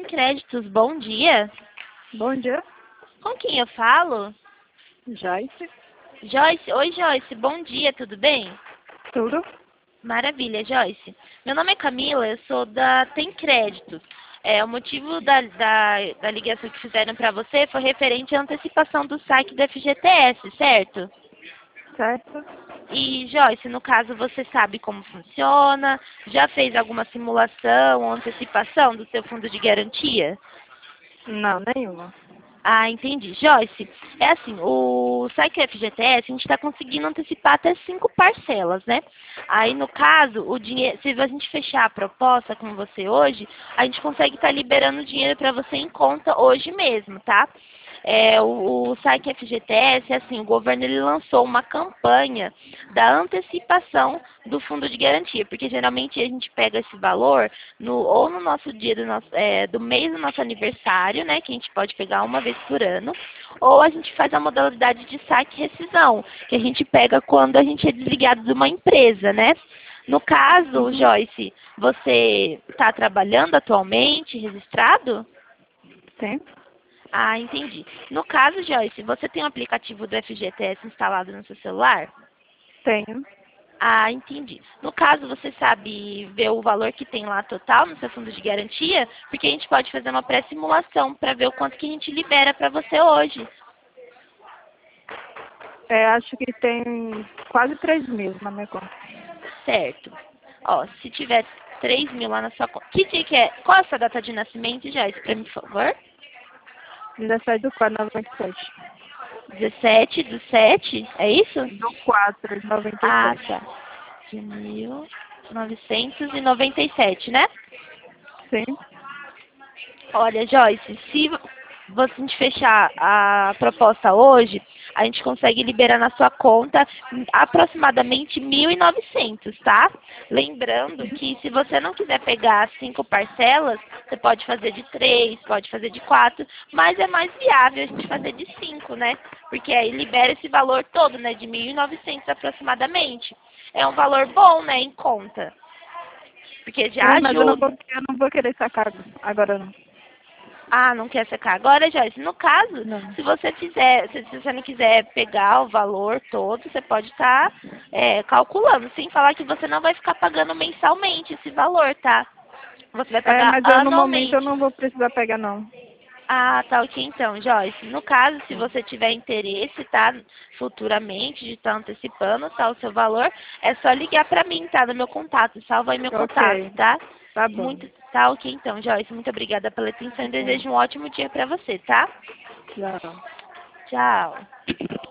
Créditos, bom dia. Bom dia, Com quem eu falo? Joyce. Joyce. Oi, Joyce, bom dia, tudo bem? Tudo? Maravilha, Joyce. Meu nome é Camila, eu sou da Tem Créditos. O motivo da ligação que fizeram para você foi referente à antecipação do saque do FGTS, certo? Certo? E, Joyce, no caso, você sabe como funciona? Já fez alguma simulação ou antecipação do seu fundo de garantia? Não, nenhuma. Ah, entendi. Joyce, é assim, o saque FGTS, a gente está conseguindo antecipar até 5 parcelas, né? Aí, no caso, o dinheiro, se a gente fechar a proposta com você hoje, a gente consegue estar liberando o dinheiro para você em conta hoje mesmo, tá? O saque FGTS, assim, o governo ele lançou uma campanha da antecipação do fundo de garantia, porque geralmente a gente pega esse valor ou no nosso dia do mês do nosso aniversário, né, que a gente pode pegar uma vez por ano, ou a gente faz a modalidade de saque e rescisão, que a gente pega quando a gente é desligado de uma empresa, né? No caso, Joyce, você está trabalhando atualmente, registrado? Sim? Ah, entendi. No caso, Joyce, você tem o aplicativo do FGTS instalado no seu celular? Tenho. Ah, entendi. No caso, você sabe ver o valor que tem lá total no seu fundo de garantia? Porque a gente pode fazer uma pré-simulação para ver o quanto que a gente libera para você hoje. Acho que tem quase 3.000 na minha conta. Certo. Ó, se tiver 3 mil lá na sua conta. Que dia que é? Qual é a sua data de nascimento, Joyce, para mim, por favor? 17/4/97. 17 do 7, é isso? Do 4 de Ah, 97. tá. De 1997, né? Sim? Olha, Joyce, se a gente fechar a proposta hoje, a gente consegue liberar na sua conta aproximadamente 1.900, tá? Lembrando que se você não quiser pegar 5 parcelas, você pode fazer de 3, pode fazer de 4, mas é mais viável a gente fazer de 5, né? Porque aí libera esse valor todo, né? De 1.900 aproximadamente. É um valor bom, né? Em conta. Porque já Mas eu ajuda. eu não vou querer sacar agora não. Ah, não quer sacar agora, Joyce? No caso, Não. se você não quiser pegar o valor todo, você pode estar calculando, sem falar que você não vai ficar pagando mensalmente esse valor, tá? Você vai pagar Mas eu no momento eu anualmente. não vou precisar pegar não. Ah, tá ok então, Joyce. No caso, se você tiver interesse, tá? Futuramente, de estar antecipando, tá? O seu valor, é só ligar pra mim, tá? No meu contato. Salva aí meu contato, Ok, tá? tá bom. Tá ok então, Joyce. Muito obrigada pela atenção e Tá. desejo um ótimo dia pra você, tá? Tchau. Tchau.